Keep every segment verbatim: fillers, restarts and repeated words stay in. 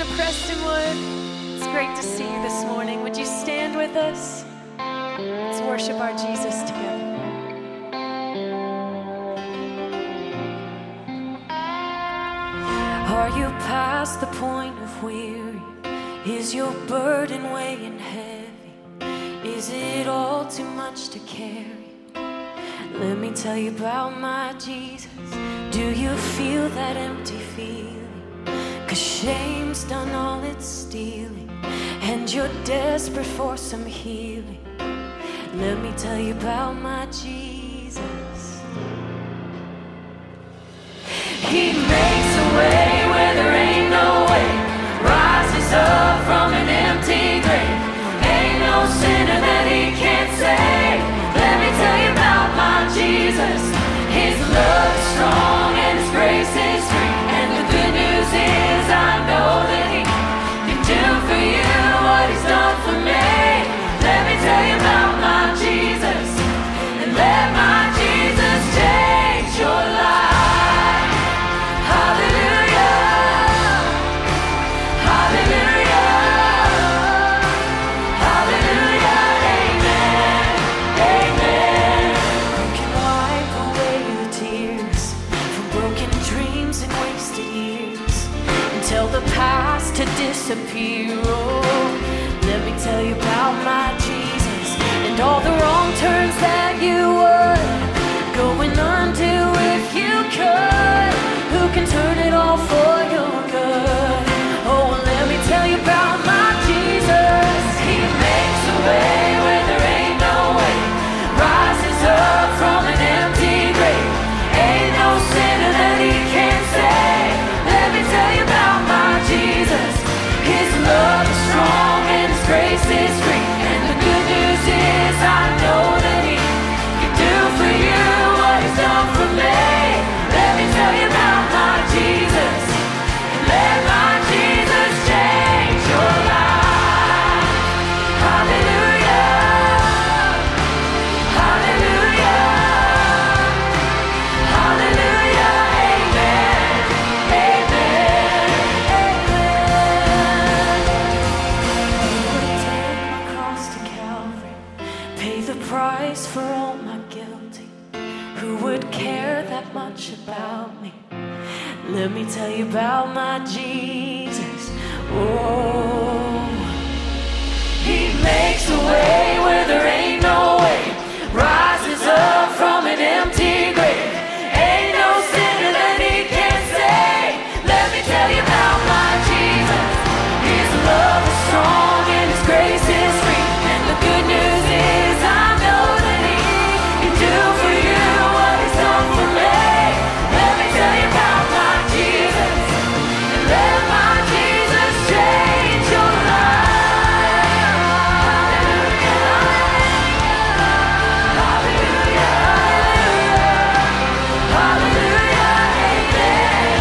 Prestonwood. It's great to see you this morning. Would you stand with us? Let's worship our Jesus together. Are you past the point of weary? Is your burden weighing heavy? Is it all too much to carry? Let me tell you about my Jesus. Do you feel that empty feeling? 'Cause shame's done all it's stealing, and you're desperate for some healing. Let me tell you about my Jesus. He makes a way where there ain't no way, rises up from an empty grave. Ain't no sinner that he can't save. Let me tell you about my Jesus. His love is strong and his grace is free, and the good news is I know that he can do for you what he's done for me. Let me tell you about my Jesus, and let my Jesus change your life. Hallelujah, hallelujah, hallelujah, amen, amen. You can wipe away your tears from broken dreams and wasted years, and tell the past to disappear. Oh, let me tell you about my Jesus, and all the wrong turns that you would go and undo if you could. Who can turn it all for your good? Oh, well, let me tell you about my Jesus. He makes a way where there ain't no way, rises up from an empty grave. Ain't no sinner that he can't save. Let me tell you about my Jesus. His love is strong and his grace is free, and the good news is I know that he can do for you what he's done for me. Let me tell you about my Jesus, and let my Jesus change your life. Hallelujah, hallelujah, hallelujah, amen, amen, amen. Who would take my cross to Calvary, pay the price for all my guilty? Who would care that much about me? Let me tell you about my Jesus. Oh, he makes a way where there ain't no way, rises up from an empty grave. Ain't no sinner that he can't save. Let me tell you about my Jesus. His love is strong and his grace is free, and the good news is I know that he can do for you what he's done for me. Let me tell you about my Jesus, and let my Jesus change your life. Hallelujah, hallelujah, amen,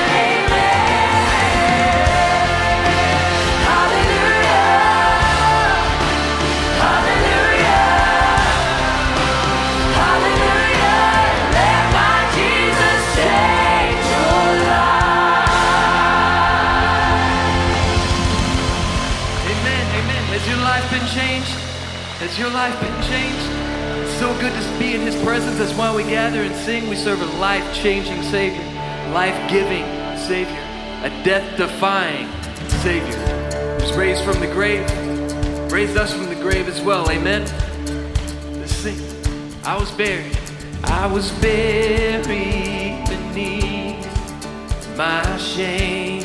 amen. Hallelujah, hallelujah, hallelujah. Let my Jesus change your life. Amen, amen. Has your life been changed? Has your life been changed? It's so good to be in his presence. That's why we gather and sing. We serve a life-changing Savior, life-giving Savior, a death-defying Savior who's raised from the grave, raised us from the grave as well. Amen. Let's sing. I was buried. I was buried beneath my shame.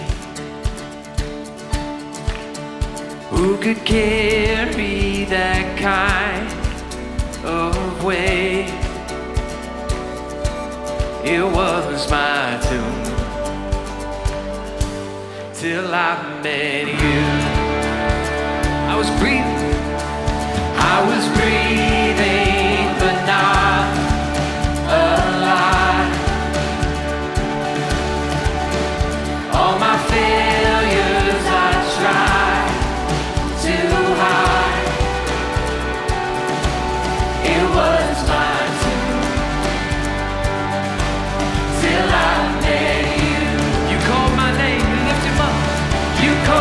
Who could carry that kind of weight? It was my tomb till I met you. I was breathing, I was breathing, but not alive. All my failures I tried to hide. It was my tomb till I met you. You called my name and lifted him up. You called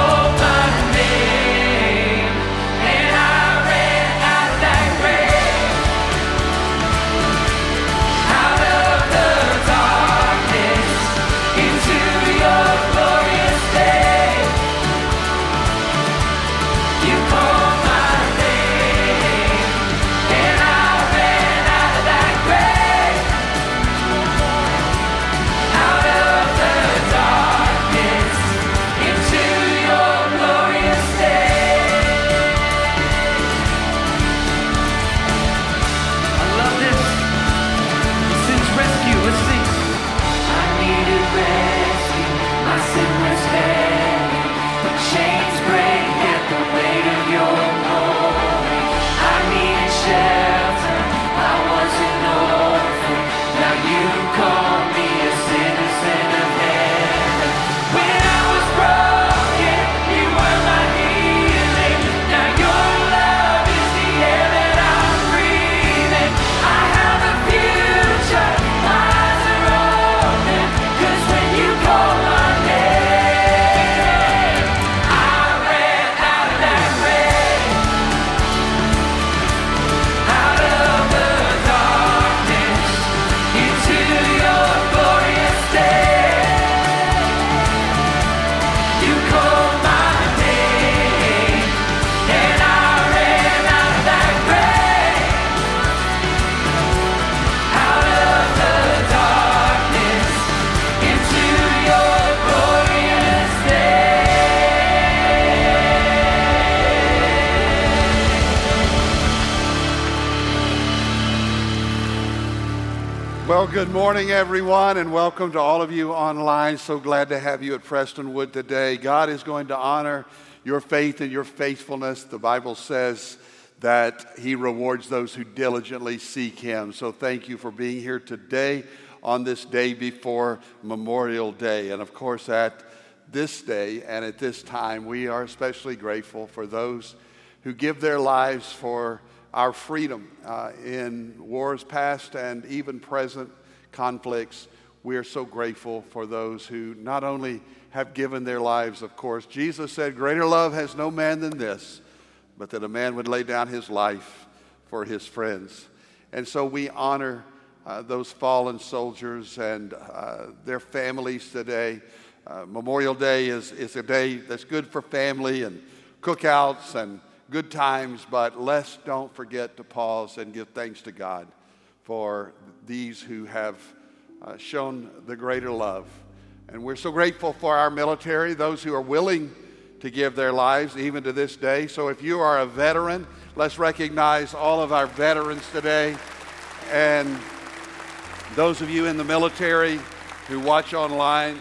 good morning, everyone, and welcome to all of you online. So glad to have you at Prestonwood today. God is going to honor your faith and your faithfulness. The Bible says that He rewards those who diligently seek Him. So thank you for being here today on this day before Memorial Day. And of course, at this day and at this time, we are especially grateful for those who give their lives for our freedom uh, in wars past and even present conflicts. We are so grateful for those who not only have given their lives, of course. Jesus said, "Greater love has no man than this, but that a man would lay down his life for his friends." And so we honor uh, those fallen soldiers and uh, their families today. Uh, Memorial Day is, is a day that's good for family and cookouts and good times, but let's don't forget to pause and give thanks to God for these who have uh, shown the greater love. And we're so grateful for our military, those who are willing to give their lives even to this day. So if you are a veteran, let's recognize all of our veterans today. And those of you in the military who watch online,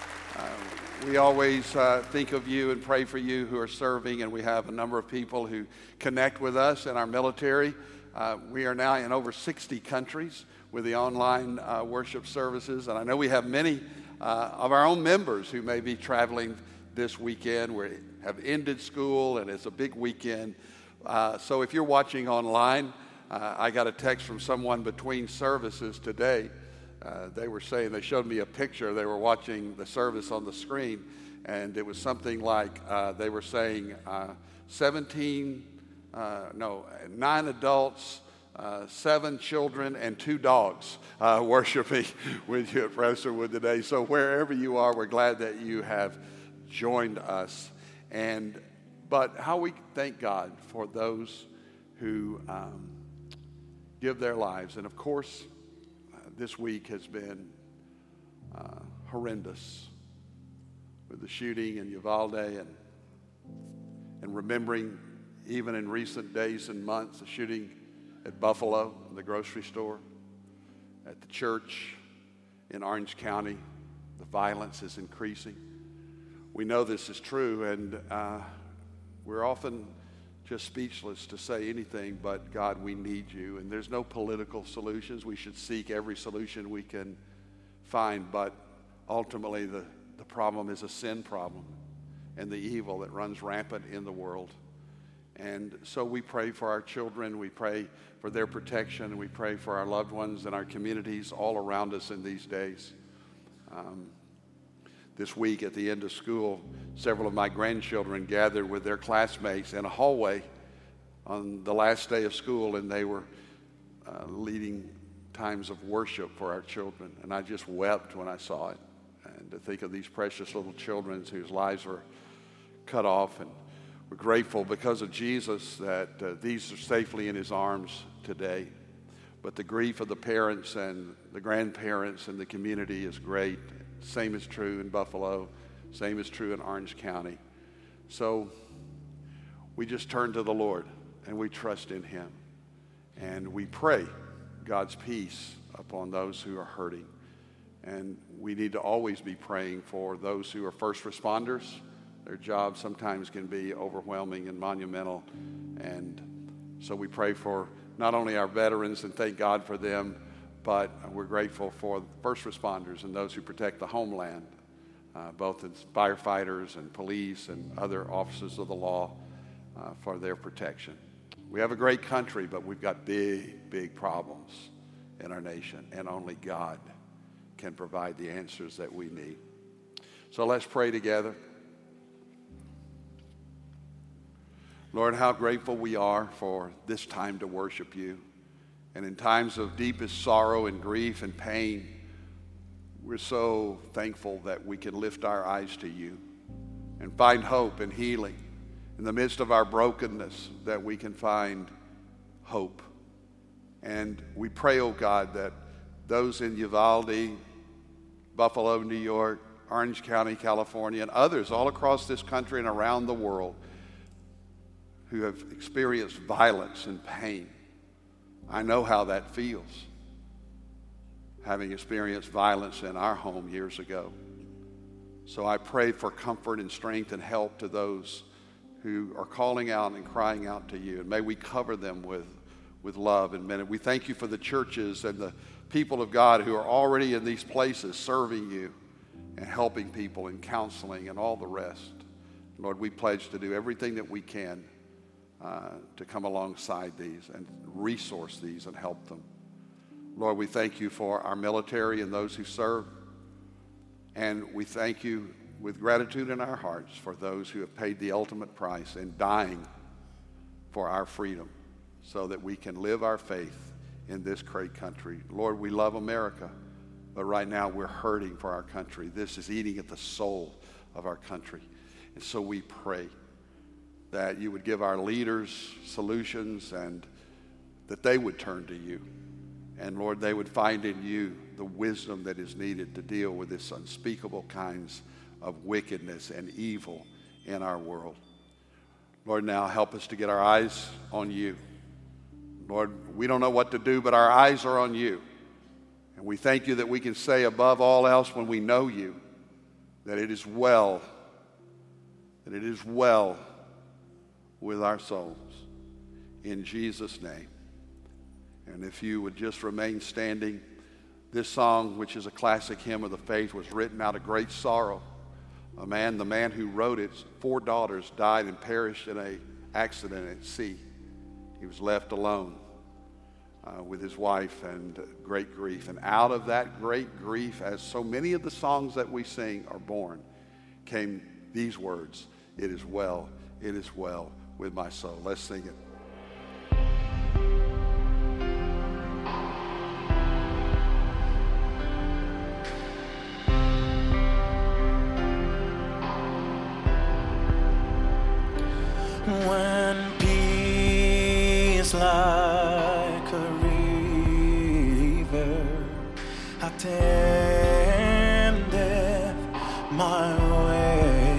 we always uh, think of you and pray for you who are serving, and we have a number of people who connect with us in our military. Uh, we are now in over sixty countries with the online uh, worship services, and I know we have many uh, of our own members who may be traveling this weekend. We have ended school, and it's a big weekend. Uh, so if you're watching online, uh, I got a text from someone between services today. Uh, they were saying, they showed me a picture. They were watching the service on the screen, and it was something like uh, they were saying uh, seventeen, uh, no, nine adults, uh, seven children, and two dogs uh, worshiping with you at Prestonwood today. So wherever you are, we're glad that you have joined us. And but how we thank God for those who um, give their lives, and of course, this week has been uh, horrendous with the shooting in Uvalde and, and remembering even in recent days and months the shooting at Buffalo, in the grocery store, at the church in Orange County. The violence is increasing. We know this is true, and uh, we're often just speechless to say anything, but God, we need you. And there's no political solutions. We should seek every solution we can find, but ultimately the, the problem is a sin problem and the evil that runs rampant in the world. And so we pray for our children, we pray for their protection, and we pray for our loved ones and our communities all around us in these days. Um, This week at the end of school, several of my grandchildren gathered with their classmates in a hallway on the last day of school, and they were uh, leading times of worship for our children. And I just wept when I saw it. And to think of these precious little children whose lives were cut off. And we're grateful because of Jesus that uh, these are safely in His arms today. But the grief of the parents and the grandparents and the community is great. Same is true in Buffalo. Same is true in Orange County. So we just turn to the Lord and we trust in Him. And we pray God's peace upon those who are hurting. And we need to always be praying for those who are first responders. Their job sometimes can be overwhelming and monumental. And so we pray for not only our veterans and thank God for them, but we're grateful for first responders and those who protect the homeland, uh, both as firefighters and police and other officers of the law uh, for their protection. We have a great country, but we've got big, big problems in our nation, and only God can provide the answers that we need. So let's pray together. Lord, how grateful we are for this time to worship you. And in times of deepest sorrow and grief and pain, we're so thankful that we can lift our eyes to you and find hope and healing. In the midst of our brokenness, that we can find hope. And we pray, oh God, that those in Uvalde, Buffalo, New York, Orange County, California, and others all across this country and around the world who have experienced violence and pain, I know how that feels. having experienced violence in our home years ago. So I pray for comfort and strength and help to those who are calling out and crying out to you. And may we cover them with, with love and minute. We thank you for the churches and the people of God who are already in these places serving you and helping people and counseling and all the rest. Lord, we pledge to do everything that we can uh, to come alongside these and resource these and help them. Lord, we thank you for our military and those who serve. And we thank you with gratitude in our hearts for those who have paid the ultimate price in dying for our freedom so that we can live our faith in this great country. Lord, we love America, but right now we're hurting for our country. This is eating at the soul of our country. And so we pray that you would give our leaders solutions and that they would turn to you. And Lord, they would find in you the wisdom that is needed to deal with this unspeakable kinds of wickedness and evil in our world. Lord, now help us to get our eyes on you. Lord, we don't know what to do, but our eyes are on you. And we thank you that we can say above all else when we know you, that it is well, that it is well with our souls. In Jesus' name. And if you would just remain standing, this song, which is a classic hymn of the faith, was written out of great sorrow. A man, the man who wrote it, four daughters died and perished in an accident at sea. He was left alone uh, with his wife and great grief. And out of that great grief, as so many of the songs that we sing are born, came these words, "It is well, it is well with my soul." Let's sing it. When peace like a river attendeth my way,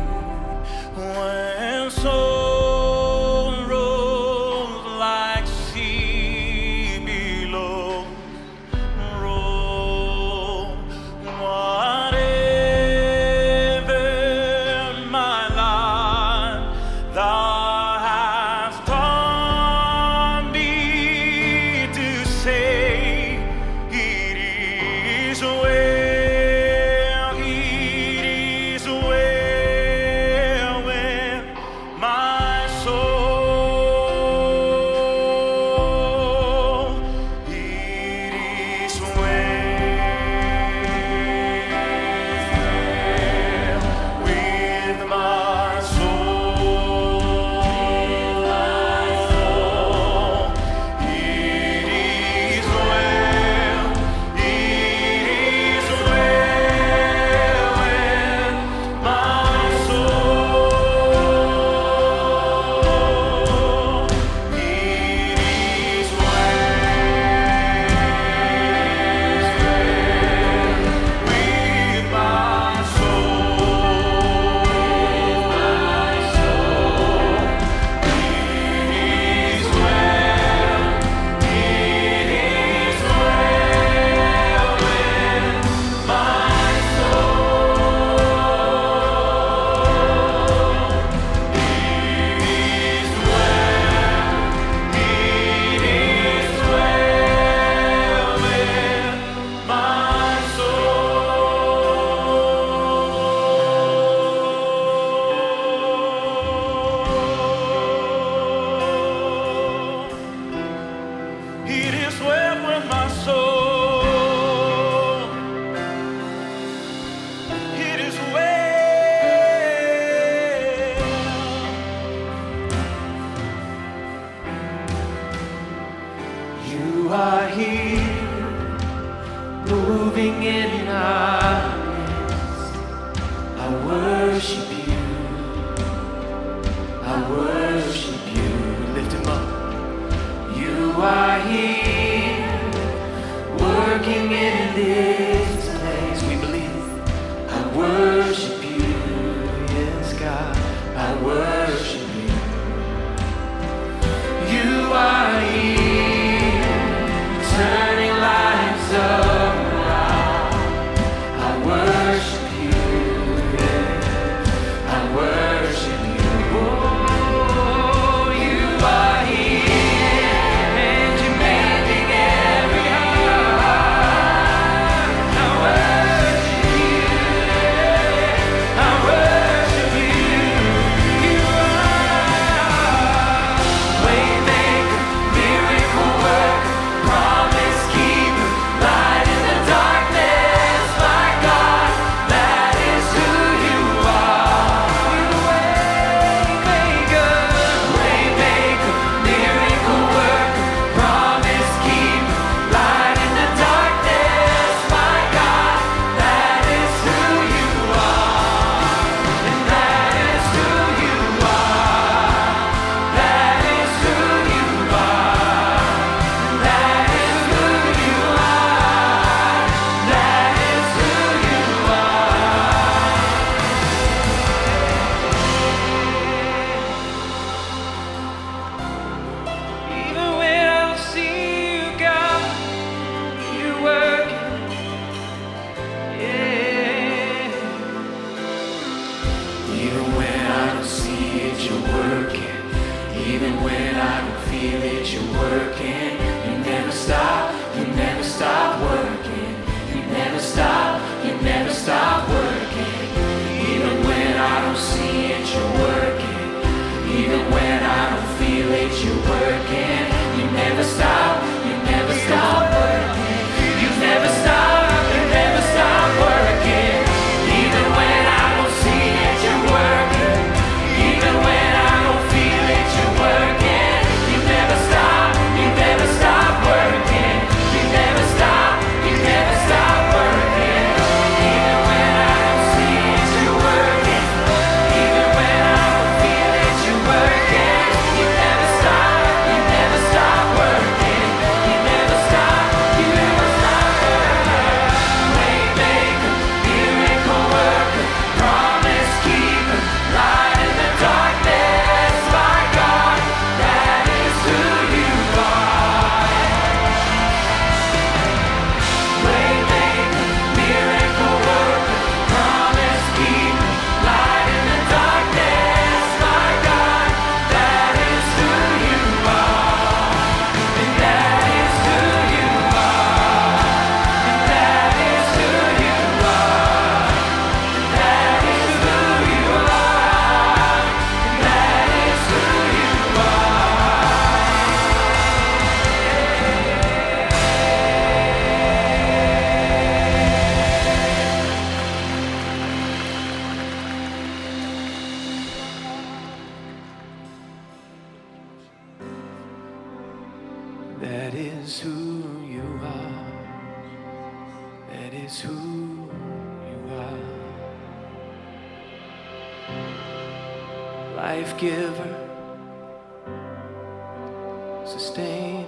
when sorrows like sea billows roll, whatever my life thou hast taught me to say, it is well, it is well with my soul, it is well with my soul, it is well, it is well with my soul, it is well with my soul, it is well. You are here, moving in our midst. I worship you. I worship you. Lift him up. You are here, working in this place. We believe. I worship you. Yes, God. I worship you. You are here, turning lives around. Even when I don't see it, you're working. Even when I don't feel it, you're working. You never stop, you never stop working. You never stop, you never stop working. Even when I don't see it, you're working. Even when I don't feel it, you're working. You never stop, you never stop working. You never stop, you never stop working. Even when I don't see it, you're working. Even when I don't feel it, you're working. You never stop, you never stop working. You never stop, you never stop working. Even when I don't see it, you're working. Even when I don't feel it, you're working. You never stop, you never stop working. You never stop, you never stop working. Waymaker, miracle worker, promise keeper, light in the darkness, my God, that is who you are. Waymaker, miracle worker, promise keeper, light in the darkness, my God, that is who you are. And that is who you are. And that is who you are. That is who you are. And that is who you are. That is who you are. That is who you are. Life giver, sustainer,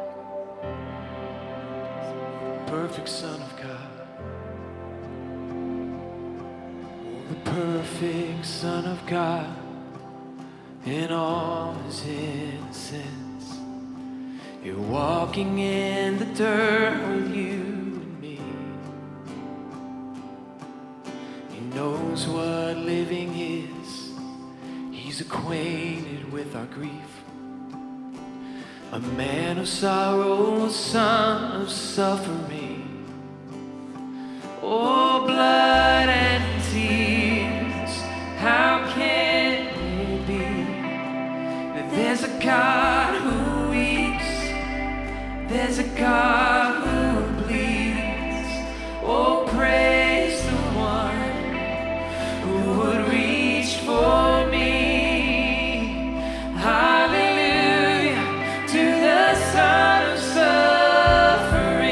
perfect Son of God. Oh, the perfect Son of God in all his innocence. You're walking in the dirt with you and me. He knows what living is. He's acquainted with our grief. A man of sorrow, a son of suffering. Oh, blood and tears, how can it be that there's a God who weeps? There's a God who bleeds. Oh, praise the one who would reach for me. Hallelujah to the Son of suffering.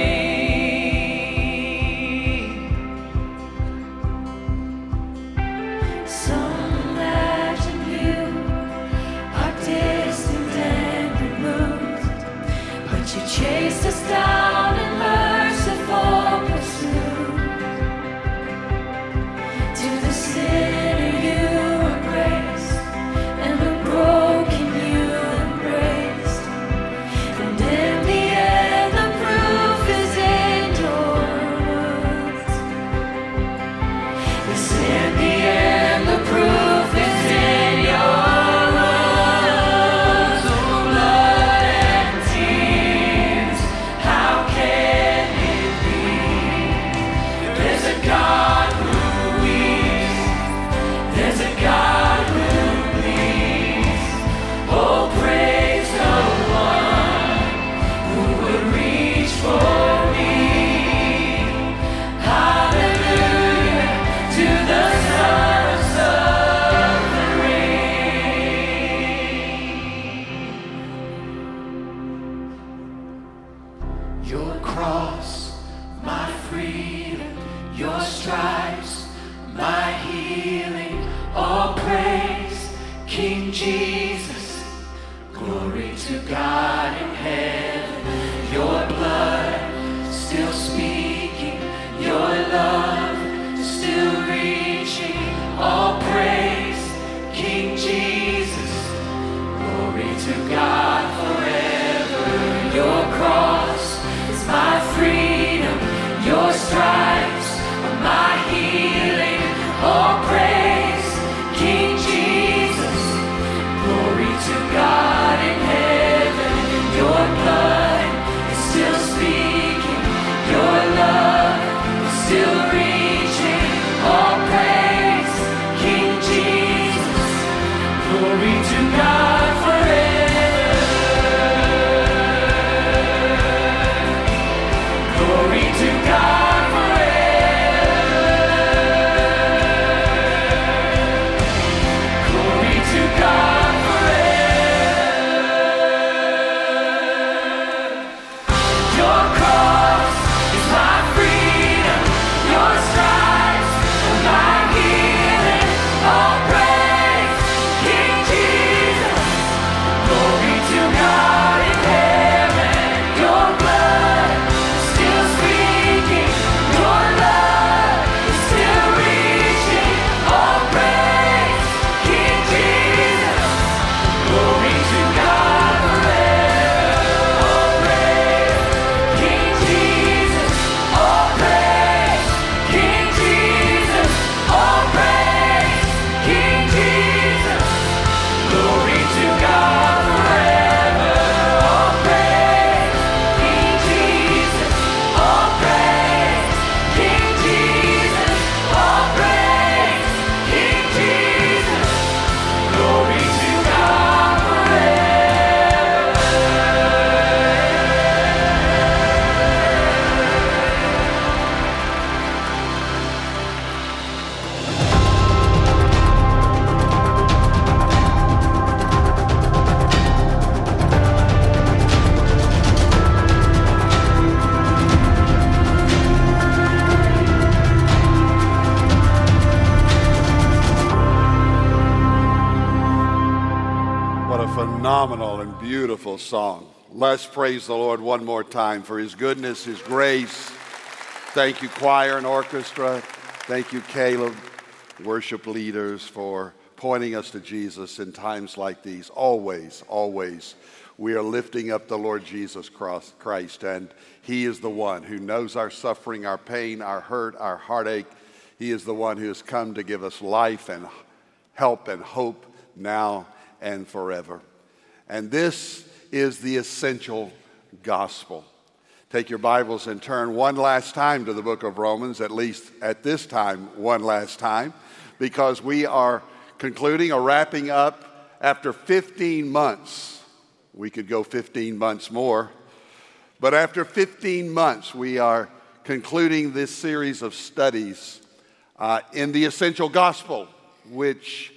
Some imagine you are distant and removed, but you chased us down in merciful pursuit. To the sinner you embraced, and the broken you embraced. And in the end the proof is in your words. Yes, in the end the proof is in your words. Oh, blood and tears, how can it be? There's a God who weeps. There's a God who bleeds. Oh, praise the one who would reach for me. Hallelujah to the Son of suffering. Your cross, my freedom, your stripes, my healing, all praise, King Jesus. Glory to God in heaven. Your blood still speaking, your love still reaching, all praise, King Jesus. Glory to God forever. Your cross is my freedom, your stripes are my healing, all praise, phenomenal and beautiful song. Let's praise the Lord one more time for his goodness, his grace. Thank you, choir and orchestra. Thank you, Caleb, worship leaders, for pointing us to Jesus in times like these. Always, always, we are lifting up the Lord Jesus Christ, and he is the one who knows our suffering, our pain, our hurt, our heartache. He is the one who has come to give us life and help and hope now and forever. And this is the essential gospel. Take your Bibles and turn one last time to the book of Romans, at least at this time, one last time, because we are concluding or wrapping up after fifteen months. We could go fifteen months more, but after fifteen months, we are concluding this series of studies uh, in the essential gospel, which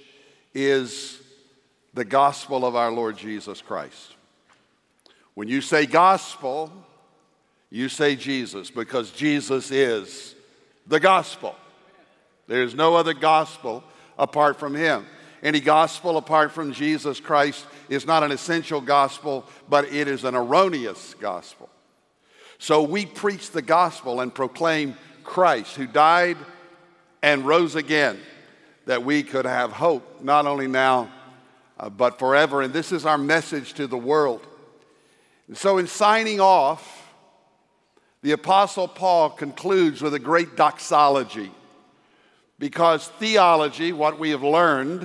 is the gospel of our Lord Jesus Christ. When you say gospel, you say Jesus, because Jesus is the gospel. There is no other gospel apart from him. Any gospel apart from Jesus Christ is not an essential gospel, but it is an erroneous gospel. So we preach the gospel and proclaim Christ, who died and rose again, that we could have hope, not only now, uh, but forever. And this is our message to the world. And so in signing off, the Apostle Paul concludes with a great doxology, because theology, what we have learned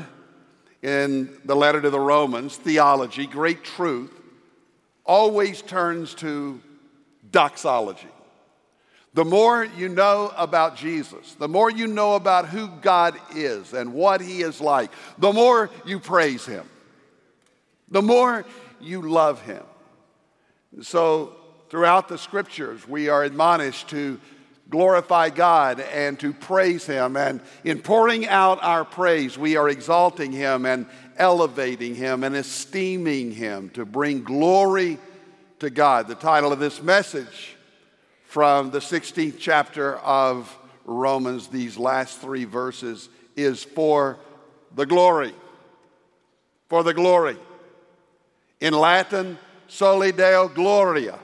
in the letter to the Romans, theology, great truth, always turns to doxology. The more you know about Jesus, the more you know about who God is and what he is like, the more you praise him, the more you love him. So throughout the scriptures, we are admonished to glorify God and to praise him. And in pouring out our praise, we are exalting him and elevating him and esteeming him to bring glory to God. The title of this message from the sixteenth chapter of Romans, these last three verses, is For the Glory. For the glory. In Latin, Soli Deo Gloria.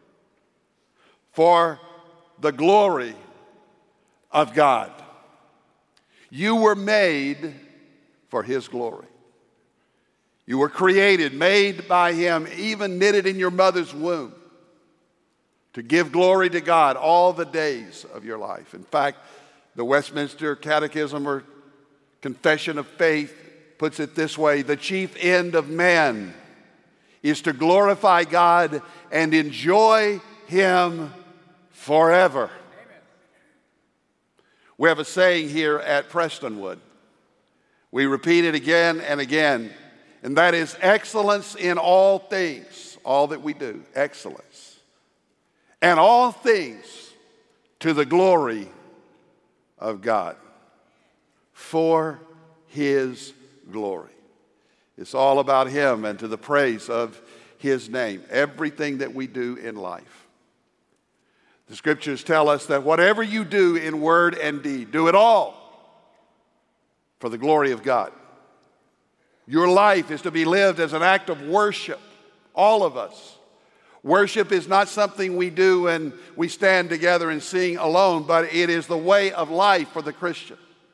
For the glory of God. You were made for his glory. You were created, made by him, even knitted in your mother's womb, to give glory to God all the days of your life. In fact, the Westminster Catechism or Confession of Faith puts it this way: the chief end of man is to glorify God and enjoy him forever. Amen. We have a saying here at Prestonwood. We repeat it again and again, and that is excellence in all things, all that we do, excellence. And all things to the glory of God, for his glory. It's all about him and to the praise of his name, everything that we do in life. The scriptures tell us that whatever you do in word and deed, do it all for the glory of God. Your life is to be lived as an act of worship, all of us. Worship is not something we do when we stand together and sing alone, but it is the way of life for the Christian.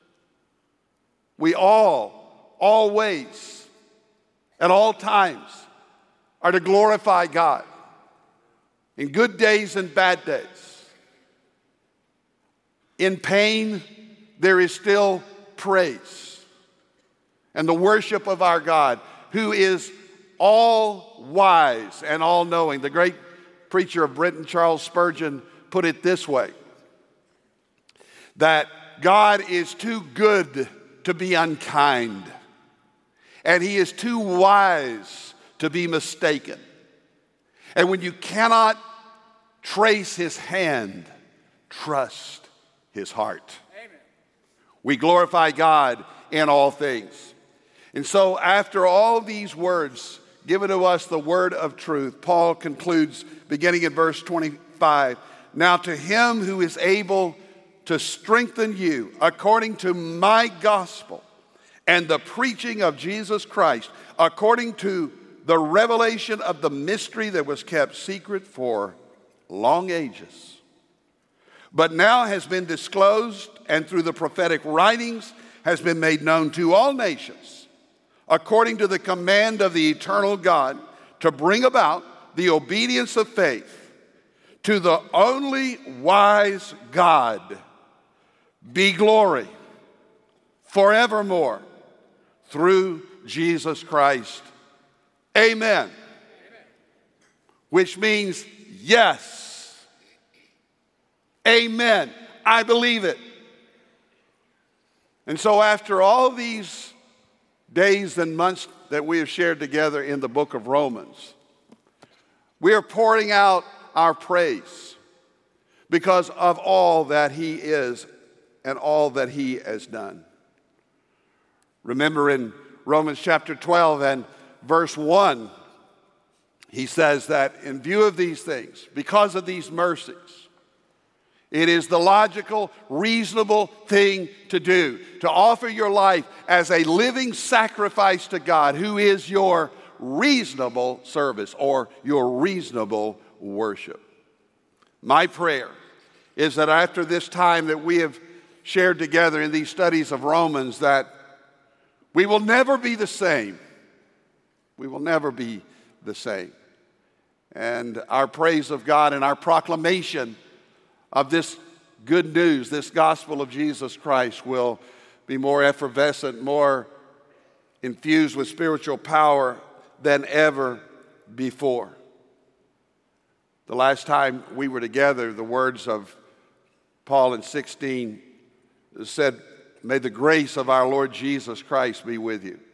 We all, always, at all times, are to glorify God in good days and bad days. In pain, there is still praise and the worship of our God, who is all wise and all knowing. The great preacher of Britain, Charles Spurgeon, put it this way: that God is too good to be unkind, and he is too wise to be mistaken. And when you cannot trace his hand, trust his heart. Amen. We glorify God in all things. And so after all these words given to us, the word of truth, Paul concludes beginning in verse twenty-five. Now to him who is able to strengthen you according to my gospel and the preaching of Jesus Christ, according to the revelation of the mystery that was kept secret for long ages, but now has been disclosed and through the prophetic writings has been made known to all nations, according to the command of the eternal God, to bring about the obedience of faith. To the only wise God be glory forevermore through Jesus Christ. Amen. Amen. Which means yes. Amen. I believe it. And so after all these days and months that we have shared together in the book of Romans, we are pouring out our praise because of all that he is and all that he has done. Remember in Romans chapter twelve and verse one, he says that in view of these things, because of these mercies, it is the logical, reasonable thing to do, to offer your life as a living sacrifice to God, who is your reasonable service or your reasonable worship. My prayer is that after this time that we have shared together in these studies of Romans, that we will never be the same. We will never be the same. And our praise of God and our proclamation of this good news, this gospel of Jesus Christ, will be more effervescent, more infused with spiritual power than ever before. The last time we were together, the words of Paul in sixteen said, "May the grace of our Lord Jesus Christ be with you."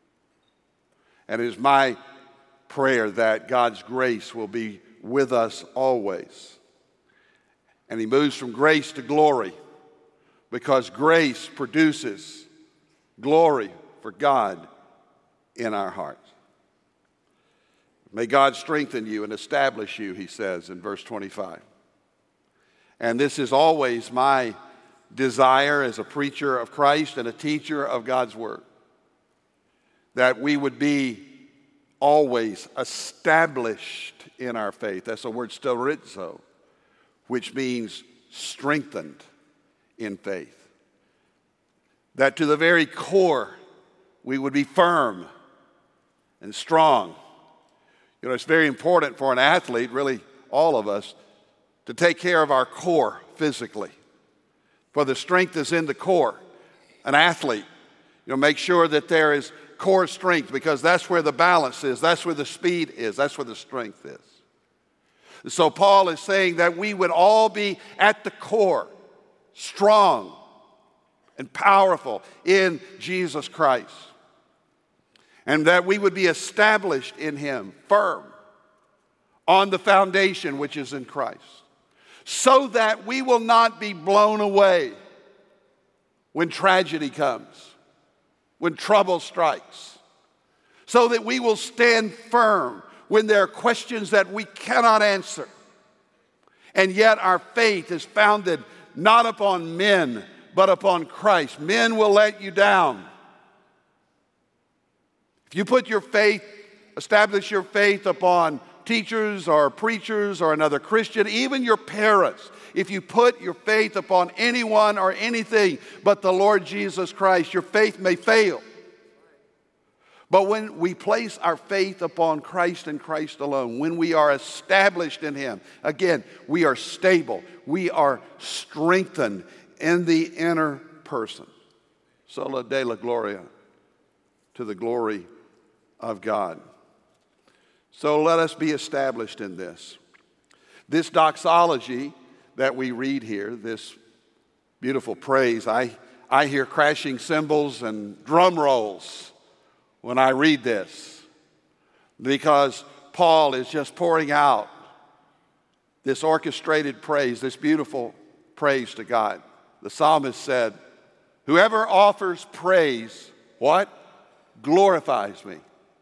And it is my prayer that God's grace will be with us always. And he moves from grace to glory because grace produces glory for God in our hearts. May God strengthen you and establish you, he says in verse twenty-five. And this is always my desire as a preacher of Christ and a teacher of God's word, that we would be always established in our faith. That's the word sterizo, which means strengthened in faith. That to the very core, we would be firm and strong. You know, it's very important for an athlete, really all of us, to take care of our core physically. For the strength is in the core. An athlete, you know, make sure that there is core strength because that's where the balance is, that's where the speed is, that's where the strength is. So Paul is saying that we would all be at the core, strong and powerful in Jesus Christ. And that we would be established in him, firm, on the foundation which is in Christ. So that we will not be blown away when tragedy comes, when trouble strikes. So that we will stand firm when there are questions that we cannot answer. And yet our faith is founded not upon men, but upon Christ. Men will let you down. If you put your faith, establish your faith upon teachers or preachers or another Christian, even your parents, if you put your faith upon anyone or anything but the Lord Jesus Christ, your faith may fail. But when we place our faith upon Christ and Christ alone, when we are established in him, again, we are stable. We are strengthened in the inner person. Sola Deo Gloria, to the glory of God. So let us be established in this. This doxology that we read here, this beautiful praise, I, I hear crashing cymbals and drum rolls when I read this, because Paul is just pouring out this orchestrated praise, this beautiful praise to God. The psalmist said, "Whoever offers praise," what? "Glorifies me."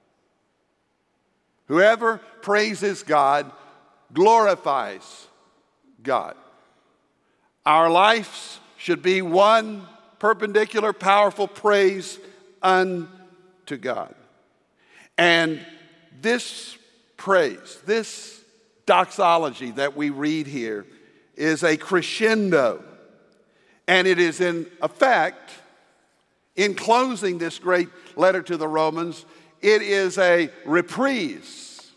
Whoever praises God glorifies God. Our lives should be one perpendicular, powerful praise unto God. And this praise, this doxology that we read here is a crescendo. And it is in effect, in closing this great letter to the Romans, it is a reprise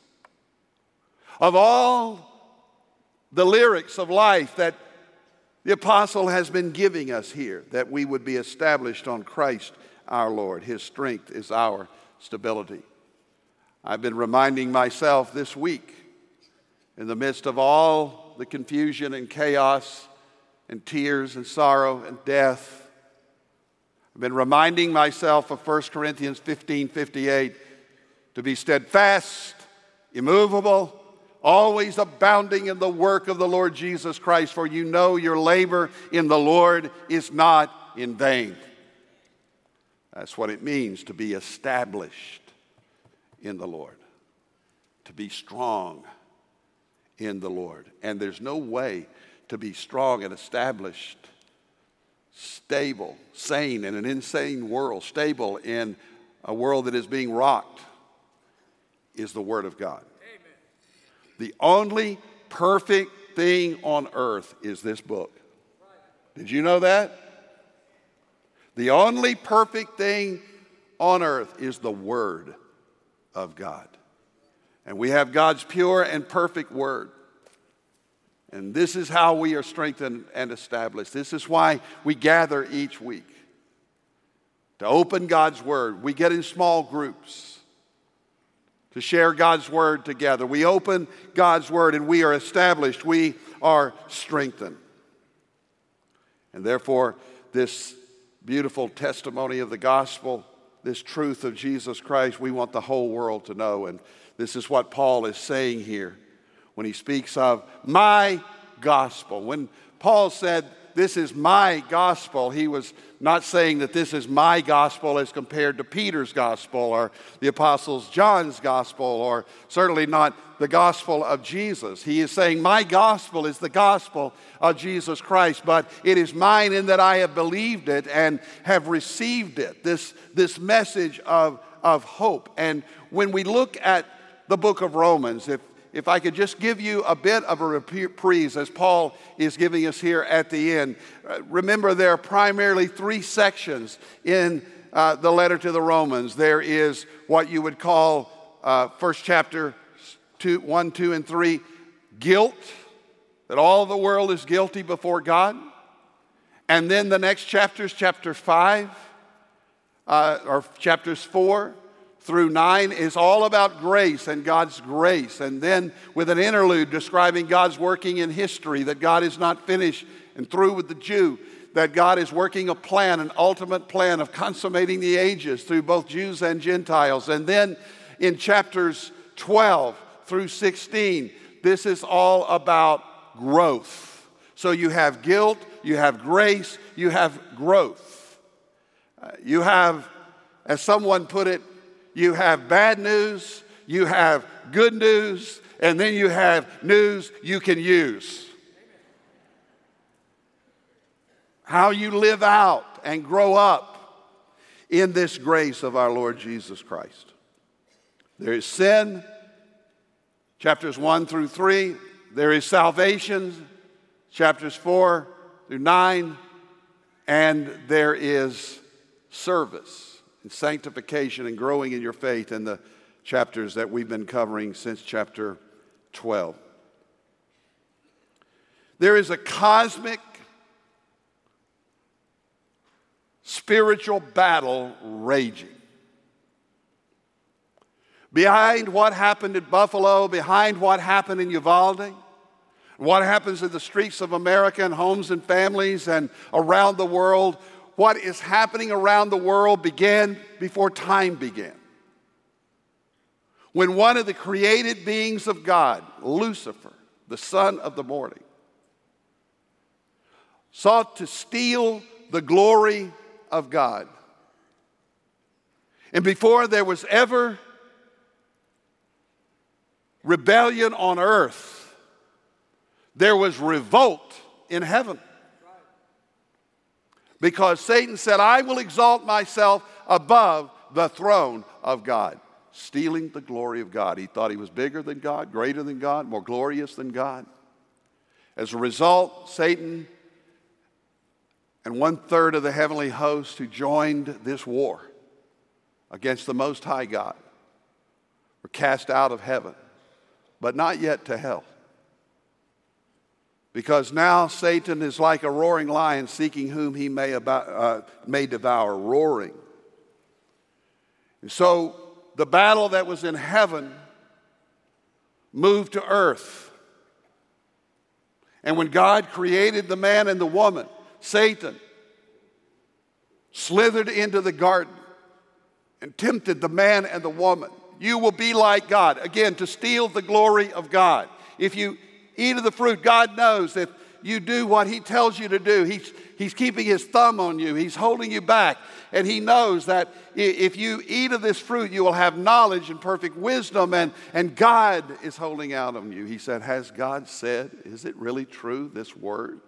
of all the lyrics of life that the apostle has been giving us here, that we would be established on Christ our Lord. His strength is our stability. I've been reminding myself this week, in the midst of all the confusion and chaos and tears and sorrow and death, I've been reminding myself of First Corinthians fifteen fifty-eight, to be steadfast, immovable, always abounding in the work of the Lord Jesus Christ, for you know your labor in the Lord is not in vain. That's what it means to be established in the Lord, to be strong in the Lord. And there's no way to be strong and established, stable, sane in an insane world, stable in a world that is being rocked, is the Word of God. Amen. The only perfect thing on earth is this book. Did you know that? The only perfect thing on earth is the Word of God. And we have God's pure and perfect Word. And this is how we are strengthened and established. This is why we gather each week to open God's Word. We get in small groups to share God's Word together. We open God's Word and we are established. We are strengthened. And therefore, this beautiful testimony of the gospel, this truth of Jesus Christ, we want the whole world to know. And this is what Paul is saying here when he speaks of my gospel. When Paul said, this is my gospel, he was not saying that this is my gospel as compared to Peter's gospel or the Apostle John's gospel, or certainly not the gospel of Jesus. He is saying my gospel is the gospel of Jesus Christ, but it is mine in that I have believed it and have received it, this, this message of, of hope. And when we look at the book of Romans, if If I could just give you a bit of a reprise as Paul is giving us here at the end. Remember, there are primarily three sections in uh, the letter to the Romans. There is what you would call uh, first chapter two, one, two, and three, guilt, that all the world is guilty before God. And then the next chapters, chapter five, uh, or chapters four through nine, is all about grace and God's grace. And then with an interlude describing God's working in history, that God is not finished and through with the Jew, that God is working a plan, an ultimate plan of consummating the ages through both Jews and Gentiles. And then in chapters twelve through sixteen, this is all about growth. So you have guilt, you have grace, you have growth. Uh, you have, as someone put it, you have bad news, you have good news, and then you have news you can use. How you live out and grow up in this grace of our Lord Jesus Christ. There is sin, chapters one through three. There is salvation, chapters four through nine. And there is service and sanctification and growing in your faith in the chapters that we've been covering since chapter twelve. There is a cosmic spiritual battle raging. Behind what happened at Buffalo, behind what happened in Uvalde, what happens in the streets of America and homes and families and around the world, what is happening around the world began before time began. When one of the created beings of God, Lucifer, the son of the morning, sought to steal the glory of God. And before there was ever rebellion on earth, there was revolt in heaven. Because Satan said, I will exalt myself above the throne of God. stealing the glory of God. He thought he was bigger than God, greater than God, more glorious than God. As a result, Satan and one-third of the heavenly host who joined this war against the Most High God were cast out of heaven, but not yet to hell. Because now Satan is like a roaring lion seeking whom he may, about, uh, may devour, roaring. And so the battle that was in heaven moved to earth. And when God created the man and the woman, Satan slithered into the garden and tempted the man and the woman. You will be like God. Again, to steal the glory of God. If you eat of the fruit, God knows that you do what he tells you to do. He's, he's keeping his thumb on you. He's holding you back. And he knows that if you eat of this fruit, you will have knowledge and perfect wisdom. And, and God is holding out on you. He said, has God said, is it really true, this word?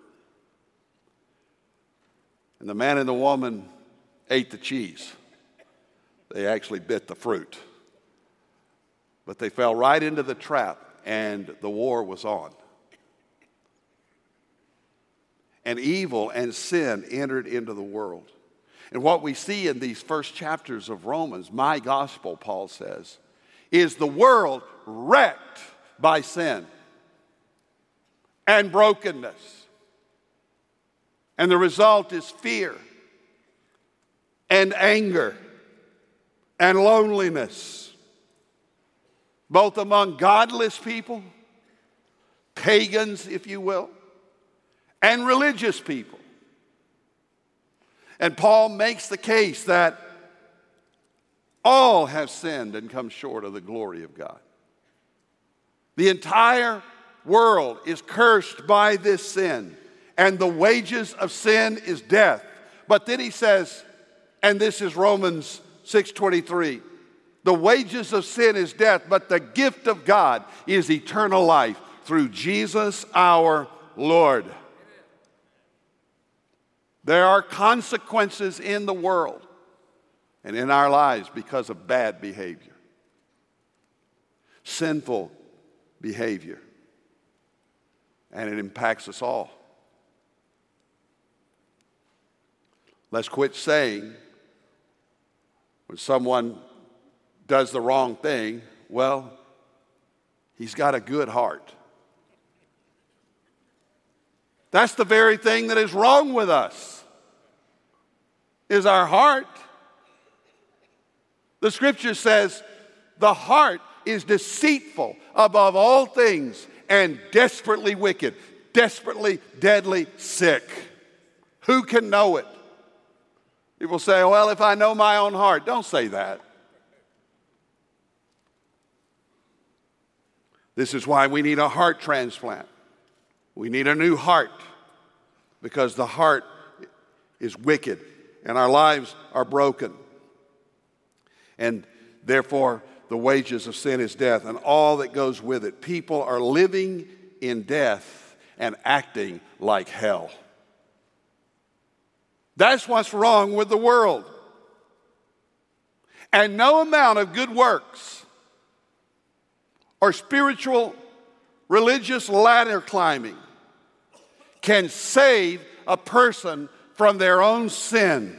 And the man and the woman ate the cheese. They actually bit the fruit. But they fell right into the trap, and the war was on. And evil and sin entered into the world. And what we see in these first chapters of Romans, my gospel, Paul says, is the world wrecked by sin and brokenness. And the result is fear and anger and loneliness, both among godless people, pagans, if you will, and religious people. And Paul makes the case that all have sinned and come short of the glory of God. The entire world is cursed by this sin, and the wages of sin is death. But then he says, and this is Romans six twenty-three, the wages of sin is death, but the gift of God is eternal life through Jesus our Lord. There are consequences in the world and in our lives because of bad behavior, sinful behavior, and it impacts us all. Let's quit saying when someone does the wrong thing, well, he's got a good heart. That's the very thing that is wrong with us, is our heart. The scripture says the heart is deceitful above all things and desperately wicked, desperately, deadly sick. Who can know it? People say, well, if I know my own heart. Don't say that. This is why we need a heart transplant. We need a new heart because the heart is wicked and our lives are broken. And therefore, the wages of sin is death and all that goes with it. People are living in death and acting like hell. That's what's wrong with the world. And no amount of good works or spiritual religious ladder climbing can save a person from their own sin.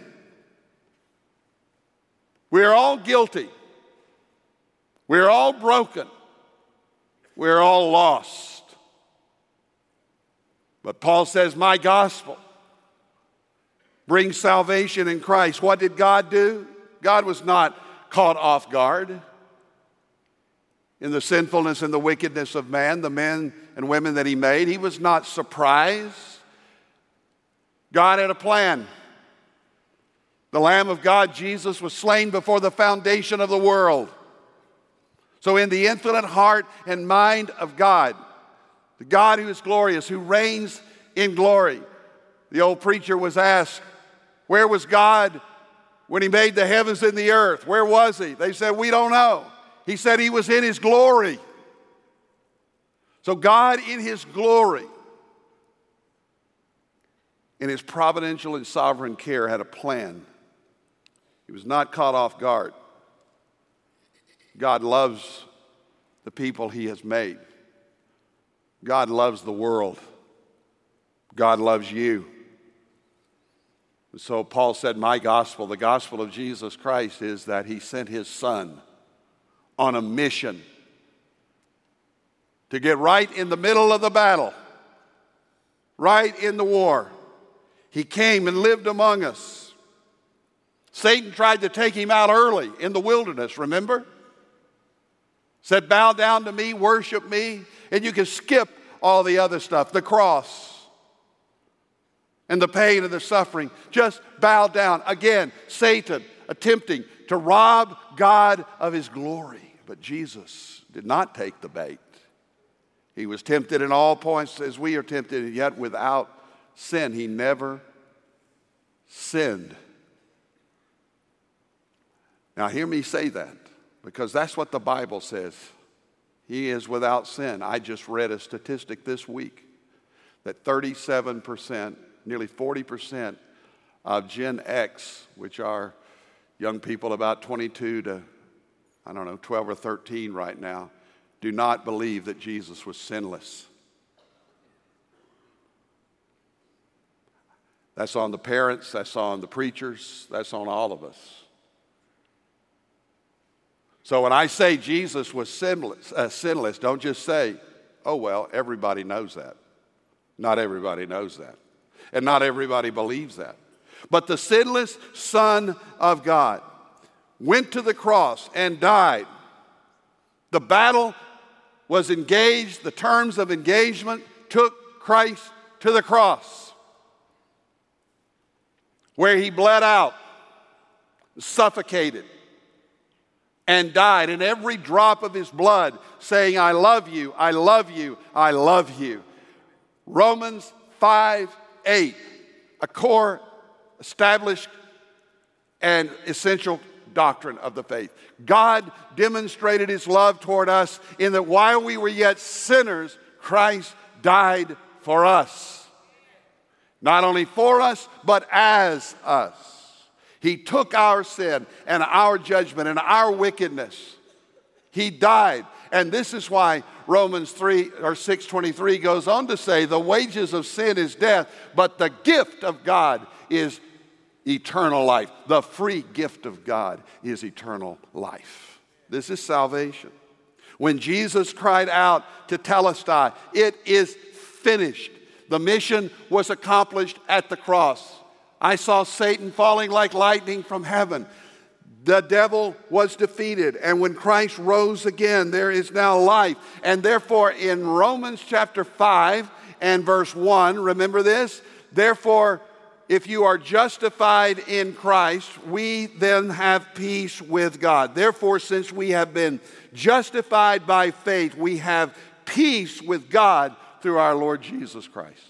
We're all guilty. We're all broken. We're all lost. But Paul says, my gospel brings salvation in Christ. What did God do? God was not caught off guard in the sinfulness and the wickedness of man, the men and women that he made. He was not surprised. God had a plan. The Lamb of God, Jesus, was slain before the foundation of the world. So in the infinite heart and mind of God, the God who is glorious, who reigns in glory, the old preacher was asked, where was God when he made the heavens and the earth? Where was he? They said, we don't know. He said he was in his glory. So God in his glory, in his providential and sovereign care, had a plan. He was not caught off guard. God loves the people he has made. God loves the world. God loves you. And so Paul said, my gospel, the gospel of Jesus Christ, is that he sent his son on a mission to get right in the middle of the battle, right in the war. He came and lived among us. Satan tried to take him out early in the wilderness, remember? Said, bow down to me, worship me, and you can skip all the other stuff, the cross and the pain and the suffering. Just bow down. Again, Satan attempting to rob God of his glory. But Jesus did not take the bait. He was tempted in all points as we are tempted, and yet without sin. He never sinned. Now hear me say that, because that's what the Bible says. He is without sin. I just read a statistic this week that thirty-seven percent, nearly forty percent of Gen X, which are young people about twenty-two to, I don't know, twelve or thirteen right now, do not believe that Jesus was sinless. That's on the parents, that's on the preachers, that's on all of us. So when I say Jesus was sinless, uh, sinless, don't just say, oh, well, everybody knows that. Not everybody knows that. And not everybody believes that. But the sinless Son of God went to the cross and died. The battle was engaged, the terms of engagement took Christ to the cross, where he bled out, suffocated, and died, and every drop of his blood saying, I love you, I love you, I love you. Romans five eight, a core established and essential doctrine of the faith. God demonstrated his love toward us in that while we were yet sinners, Christ died for us. Not only for us, but as us. He took our sin and our judgment and our wickedness. He died. And this is why Romans three or six twenty-three goes on to say, the wages of sin is death, but the gift of God is eternal life. The free gift of God is eternal life. This is salvation. When Jesus cried out to Telestai, it is finished. The mission was accomplished at the cross. I saw Satan falling like lightning from heaven. The devil was defeated. And when Christ rose again, there is now life. And therefore, in Romans chapter five and verse one, remember this? Therefore, if you are justified in Christ, we then have peace with God. Therefore, since we have been justified by faith, we have peace with God through our Lord Jesus Christ.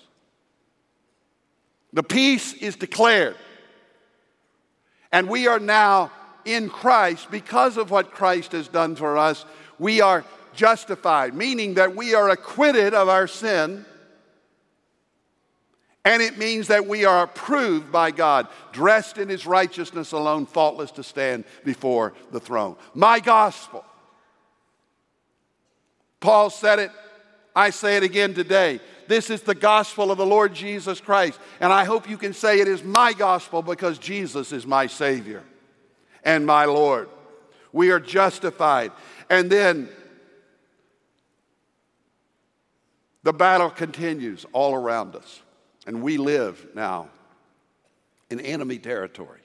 The peace is declared. And we are now in Christ because of what Christ has done for us. We are justified, meaning that we are acquitted of our sin. And it means that we are approved by God, dressed in his righteousness alone, faultless to stand before the throne. My gospel. Paul said it. I say it again today. This is the gospel of the Lord Jesus Christ. And I hope you can say it is my gospel because Jesus is my Savior and my Lord. We are justified. And then the battle continues all around us. And we live now in enemy territory.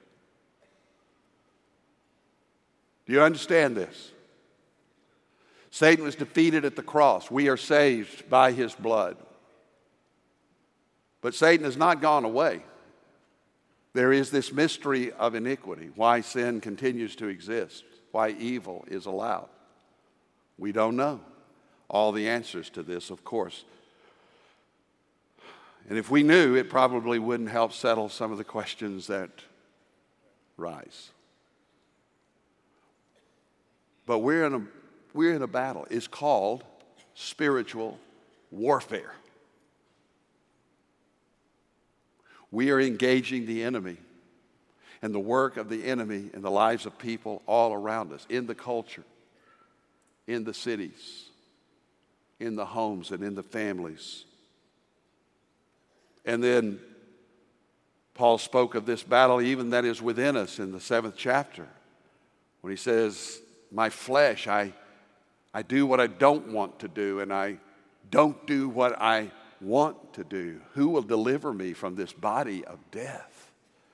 Do you understand this? Satan was defeated at the cross. We are saved by his blood. But Satan has not gone away. There is this mystery of iniquity, why sin continues to exist, why evil is allowed. We don't know all the answers to this, of course. And if we knew, it probably wouldn't help settle some of the questions that rise. But we're in a, we're in a battle. It's called spiritual warfare. We are engaging the enemy and the work of the enemy in the lives of people all around us, in the culture. in the cities, in the homes, and in the families. And then Paul spoke of this battle even that is within us in the seventh chapter when he says, my flesh, I, I do what I don't want to do, and I don't do what I want to do. Who will deliver me from this body of death?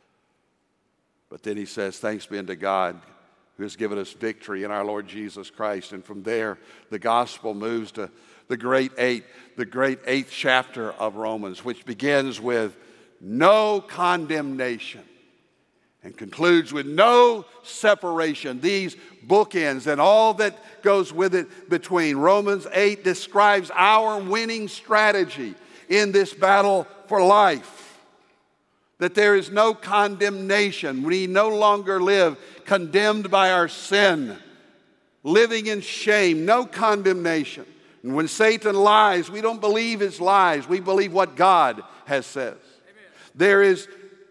But then he says, thanks be unto God who has given us victory in our Lord Jesus Christ. And from there, the gospel moves to the great eight, the great eighth chapter of Romans, which begins with no condemnation and concludes with no separation. These bookends and all that goes with it between. Romans eight describes our winning strategy in this battle for life. That there is no condemnation. We no longer live condemned by our sin, living in shame, no condemnation. And when Satan lies, we don't believe his lies. We believe what God has said. There is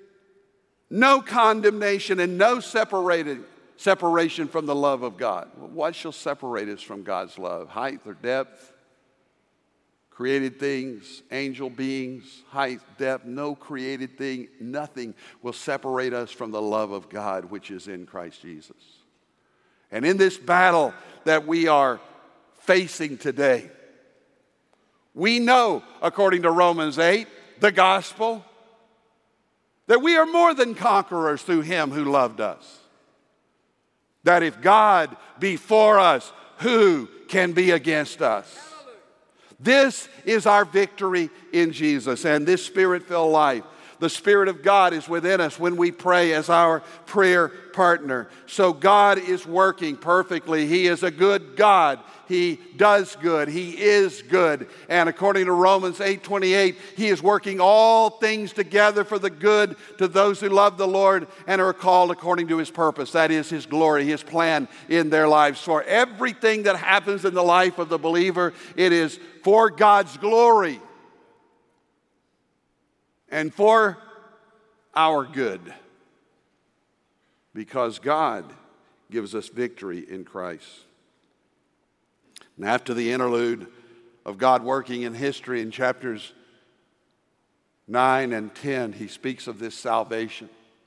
no condemnation and no separated, separation from the love of God. What shall separate us from God's love? Height or depth? Created things, angel beings, height, depth, no created thing, nothing will separate us from the love of God which is in Christ Jesus. And in this battle that we are facing today, we know, according to Romans eight, the gospel, that we are more than conquerors through him who loved us. That if God be for us, who can be against us? This is our victory in Jesus, and this Spirit-filled life. The Spirit of God is within us when we pray as our prayer partner. So God is working perfectly. He is a good God. He does good. He is good. And according to Romans eight twenty-eight, he is working all things together for the good to those who love the Lord and are called according to his purpose. That is his glory, his plan in their lives. For everything that happens in the life of the believer, it is for God's glory and for our good, because God gives us victory in Christ. And after the interlude of God working in history in chapters nine and ten, he speaks of this salvation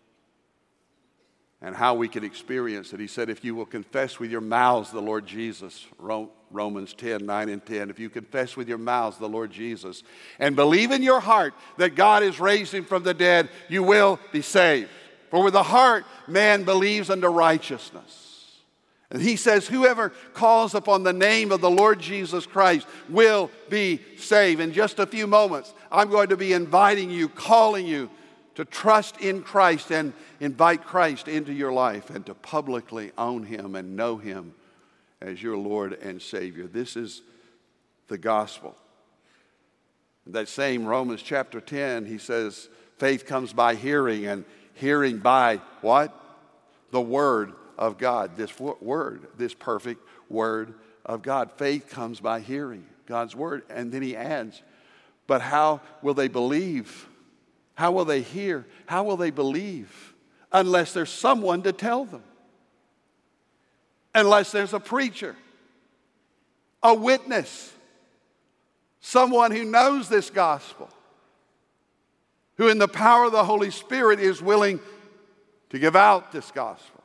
and how we can experience it. He said, if you will confess with your mouths the Lord Jesus, Romans ten, nine and ten, if you confess with your mouths the Lord Jesus and believe in your heart that God has raised him from the dead, you will be saved. For with the heart man believes unto righteousness. And he says, whoever calls upon the name of the Lord Jesus Christ will be saved. In just a few moments, I'm going to be inviting you, calling you to trust in Christ and invite Christ into your life and to publicly own him and know him as your Lord and Savior. This is the gospel. In that same Romans chapter ten, he says, faith comes by hearing, and hearing by what? The word of God. This word, this perfect word of God. Faith comes by hearing God's word. And then he adds, but how will they believe? How will they hear? How will they believe? Unless there's someone to tell them. Unless there's a preacher, a witness, someone who knows this gospel, who in the power of the Holy Spirit is willing to give out this gospel.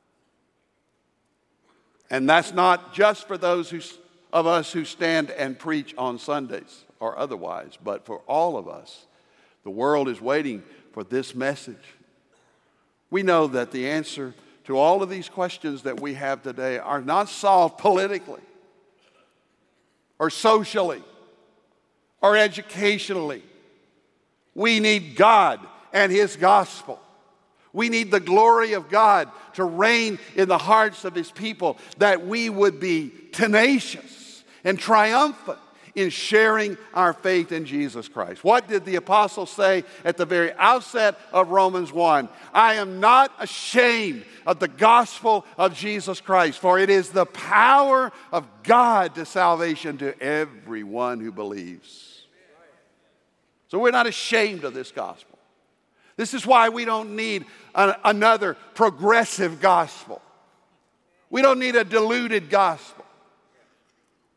And that's not just for those who, of us who stand and preach on Sundays or otherwise, but for all of us. The world is waiting for this message. We know that the answer to all of these questions that we have today are not solved politically or socially or educationally. We need God and his gospel. We need the glory of God to reign in the hearts of his people, that we would be tenacious and triumphant in sharing our faith in Jesus Christ. What did the apostle say at the very outset of Romans one? I am not ashamed of the gospel of Jesus Christ, for it is the power of God to salvation to everyone who believes. So we're not ashamed of this gospel. This is why we don't need a, another progressive gospel. We don't need a diluted gospel.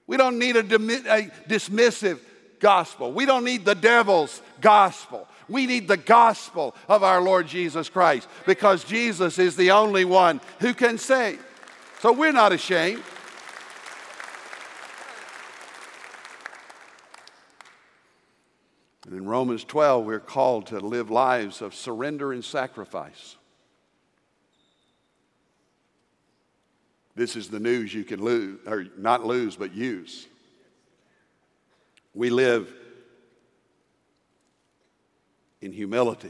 We don't need a, dimi- a dismissive gospel. We don't need the devil's gospel. We need the gospel of our Lord Jesus Christ, because Jesus is the only one who can save. So we're not ashamed. And in Romans twelve, we're called to live lives of surrender and sacrifice. This is the news you can lose, or not lose, but use. We live in humility.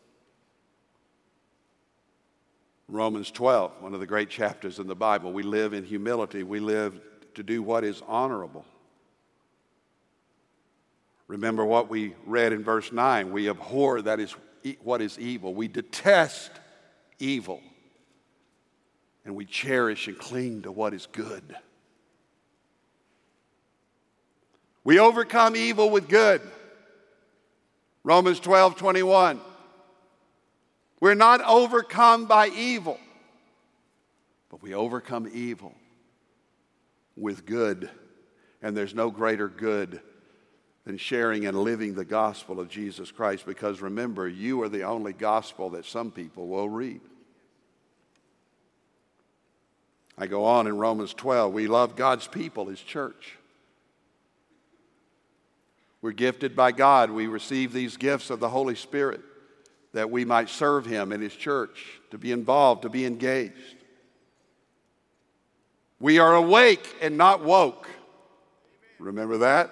Romans twelve, one of the great chapters in the Bible, we live in humility. We live to do what is honorable. Remember what we read in verse nine. We abhor that is what is evil. We detest evil. And we cherish and cling to what is good. We overcome evil with good. Romans twelve twenty-one. We're not overcome by evil, but we overcome evil with good. And there's no greater good than sharing and living the gospel of Jesus Christ, because remember, you are the only gospel that some people will read. I go on in Romans twelve. We love God's people, His church. We're gifted by God. We receive these gifts of the Holy Spirit that we might serve Him in His church, to be involved, to be engaged. We are awake and not woke. Remember that?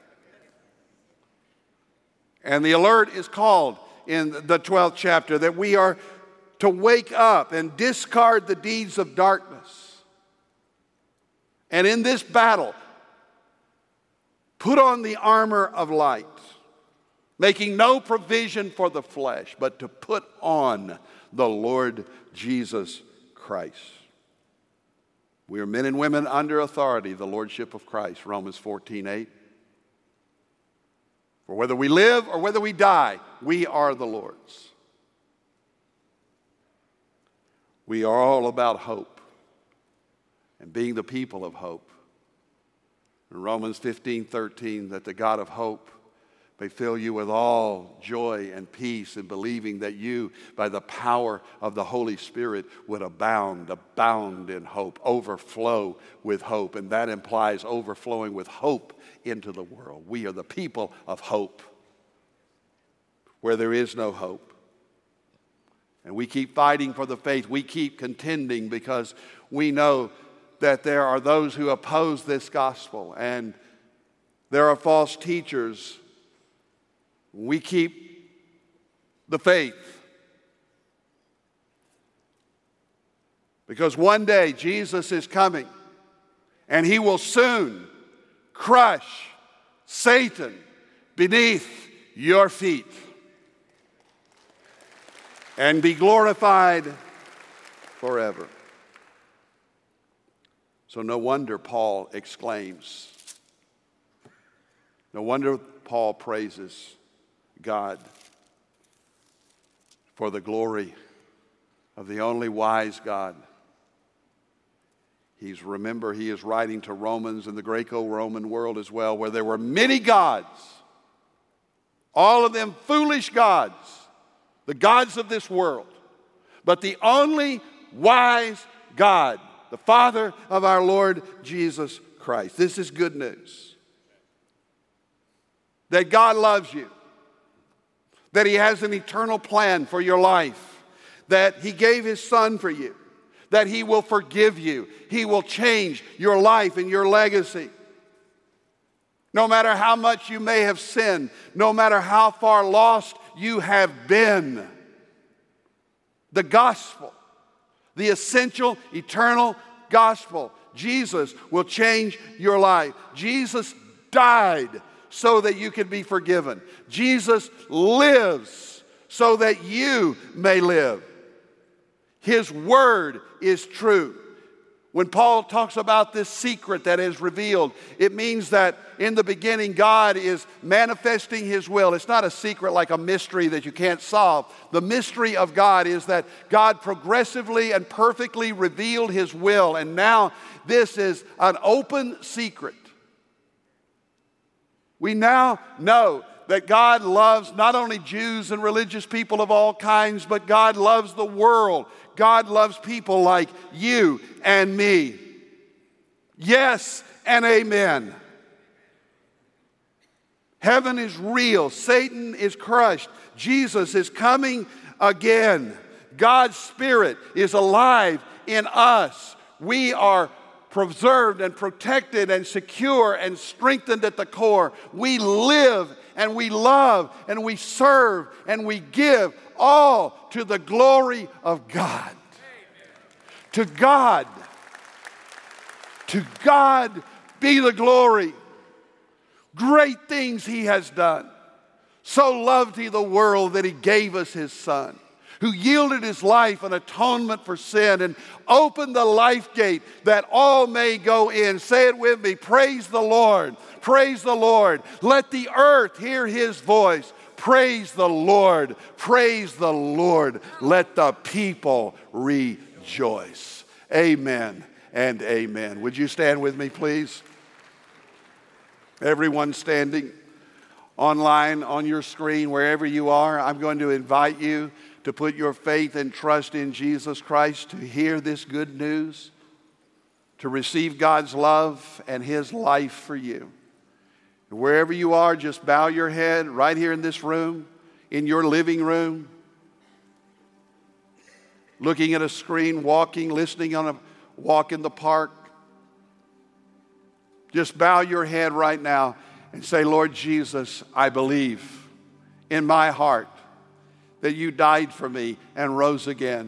And the alert is called in the twelfth chapter that we are to wake up and discard the deeds of darkness. And in this battle, put on the armor of light, making no provision for the flesh, but to put on the Lord Jesus Christ. We are men and women under authority, the lordship of Christ, Romans fourteen eight. For whether we live or whether we die, we are the Lord's. We are all about hope and being the people of hope. In Romans fifteen thirteen, that the God of hope may fill you with all joy and peace in believing that you, by the power of the Holy Spirit, would abound, abound in hope, overflow with hope. And that implies overflowing with hope into the world. We are the people of hope, where there is no hope. And we keep fighting for the faith. We keep contending because we know that there are those who oppose this gospel, and there are false teachers. We keep the faith, because one day Jesus is coming, and He will soon crush Satan beneath your feet and be glorified forever. So no wonder Paul exclaims, no wonder Paul praises God for the glory of the only wise God. He's, remember, he is writing to Romans in the Greco-Roman world as well, where there were many gods, all of them foolish gods, the gods of this world. But the only wise God, the Father of our Lord Jesus Christ. This is good news. That God loves you. That He has an eternal plan for your life. That He gave His Son for you. That He will forgive you. He will change your life and your legacy. No matter how much you may have sinned, no matter how far lost you have been, the gospel, the essential, eternal gospel, Jesus will change your life. Jesus died so that you could be forgiven. Jesus lives so that you may live. His word is true. When Paul talks about this secret that is revealed, it means that in the beginning God is manifesting His will. It's not a secret like a mystery that you can't solve. The mystery of God is that God progressively and perfectly revealed His will, and now this is an open secret We now know that God loves not only Jews and religious people of all kinds, but God loves the world. God loves people like you and me. Yes and amen. Heaven is real. Satan is crushed. Jesus is coming again. God's Spirit is alive in us. We are preserved and protected and secure and strengthened at the core. We live and we love and we serve and we give all to the glory of God. To God, to God be the glory. Great things He has done. So loved He the world that He gave us His Son, who yielded His life an atonement for sin and opened the life gate that all may go in. Say it with me. Praise the Lord. Praise the Lord. Let the earth hear His voice. Praise the Lord. Praise the Lord. Let the people rejoice. Amen and amen. Would you stand with me, please? Everyone standing online, on your screen, wherever you are, I'm going to invite you to put your faith and trust in Jesus Christ, to hear this good news, to receive God's love and His life for you. Wherever you are, just bow your head right here in this room, in your living room, looking at a screen, walking, listening on a walk in the park. Just bow your head right now and say, Lord Jesus, I believe in my heart that you died for me and rose again,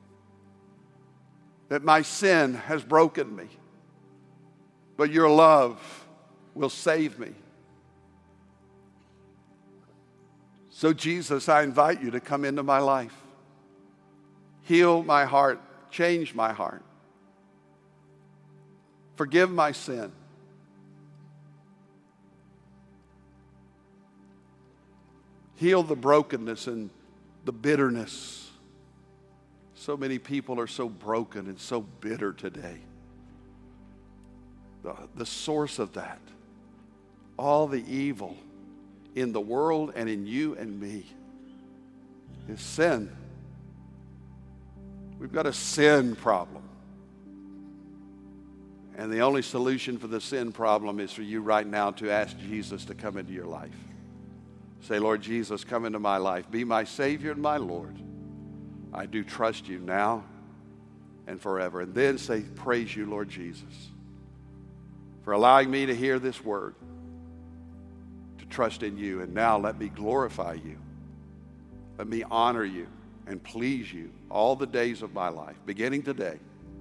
that my sin has broken me, but your love will save me. So Jesus, I invite you to come into my life. Heal my heart, change my heart. Forgive my sin. Heal the brokenness and the bitterness. So many people are so broken and so bitter today. The, the source of that, all the evil in the world and in you and me, is sin. We've got a sin problem. And the only solution for the sin problem is for you right now to ask Jesus to come into your life. Say, Lord Jesus, come into my life. Be my Savior and my Lord. I do trust you now and forever. And then say, praise you, Lord Jesus, for allowing me to hear this word, to trust in you. And now let me glorify you. Let me honor you and please you all the days of my life, beginning today.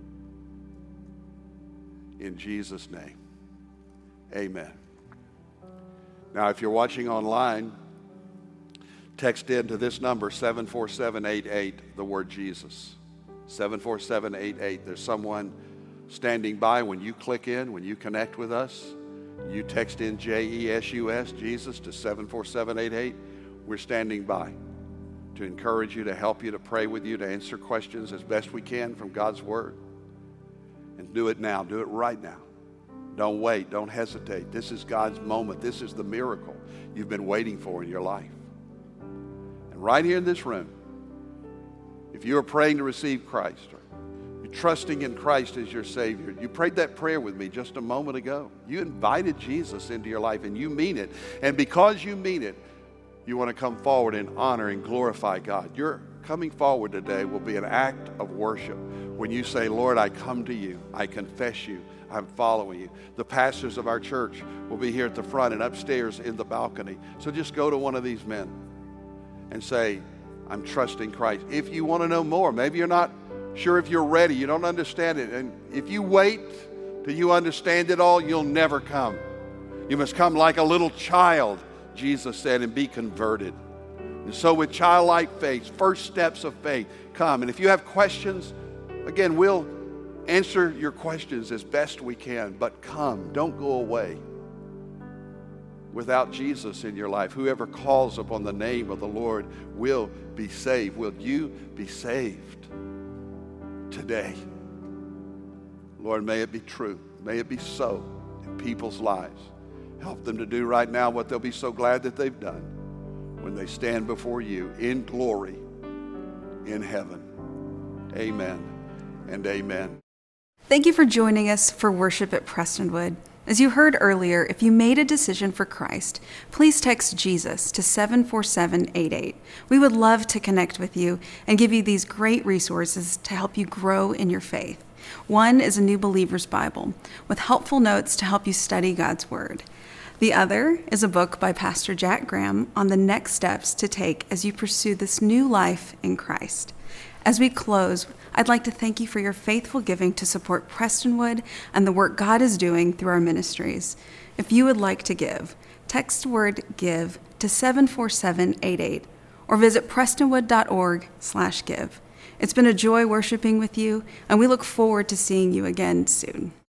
In Jesus' name, amen. Now, if you're watching online, text in to this number, seven four seven eight eight, the word Jesus. seven four seven eight eight. There's someone standing by when you click in, when you connect with us. You text in J E S U S, Jesus, to seven four seven eight eight. We're standing by to encourage you, to help you, to pray with you, to answer questions as best we can from God's Word. And do it now. Do it right now. Don't wait. Don't hesitate. This is God's moment. This is the miracle you've been waiting for in your life. And right here in this room, if you are praying to receive Christ, or you're trusting in Christ as your Savior, you prayed that prayer with me just a moment ago. You invited Jesus into your life, and you mean it. And because you mean it, you want to come forward and honor and glorify God. Your coming forward today will be an act of worship when you say, Lord, I come to you. I confess you. I'm following you. The pastors of our church will be here at the front and upstairs in the balcony. So just go to one of these men and say, I'm trusting Christ. If you want to know more, maybe you're not sure if you're ready, you don't understand it. And if you wait till you understand it all, you'll never come. You must come like a little child, Jesus said, and be converted. And so with childlike faith, first steps of faith, come. And if you have questions, again, we'll answer your questions as best we can, but come. Don't go away without Jesus in your life. Whoever calls upon the name of the Lord will be saved. Will you be saved today? Lord, may it be true. May it be so in people's lives Help them to do right now what they'll be so glad that they've done when they stand before you in glory in heaven. Amen and amen. Thank you for joining us for worship at Prestonwood. As you heard earlier, if you made a decision for Christ, please text Jesus to seven four seven eight eight. We would love to connect with you and give you these great resources to help you grow in your faith. One is a New Believer's Bible with helpful notes to help you study God's Word. The other is a book by Pastor Jack Graham on the next steps to take as you pursue this new life in Christ. As we close, I'd like to thank you for your faithful giving to support Prestonwood and the work God is doing through our ministries. If you would like to give, text the word GIVE to seven four seven eight eight or visit prestonwood.org slash give. It's been a joy worshiping with you, and we look forward to seeing you again soon.